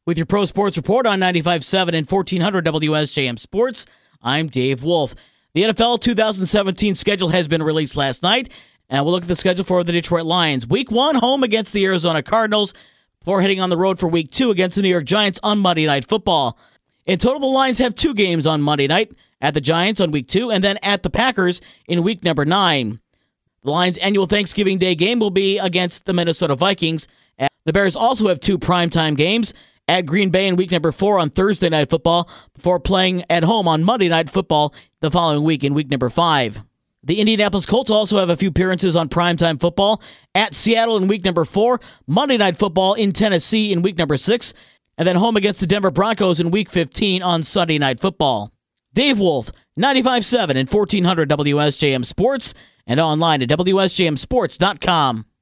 With your Pro Sports Report on 95.7 and 1400 WSJM Sports, I'm Dave Wolf. The NFL 2017 schedule has been released last night, and we'll look at the schedule for the Detroit Lions. Week 1, home against the Arizona Cardinals, before heading on the road for Week 2 against the New York Giants on Monday Night Football. In total, the Lions have 2 games on Monday night, at the Giants on Week 2, and then at the Packers in Week number 9. The Lions' annual Thanksgiving Day game will be against the Minnesota Vikings. The Bears also have 2 primetime games, at Green Bay in Week number 4 on Thursday Night Football, before playing at home on Monday Night Football the following week in Week number 5. The Indianapolis Colts also have a few appearances on primetime football, at Seattle in Week number 4, Monday Night Football in Tennessee in Week number 6, and then home against the Denver Broncos in Week 15 on Sunday Night Football. Dave Wolf, 95.7 and 1400 WSJM Sports, and online at WSJMSports.com.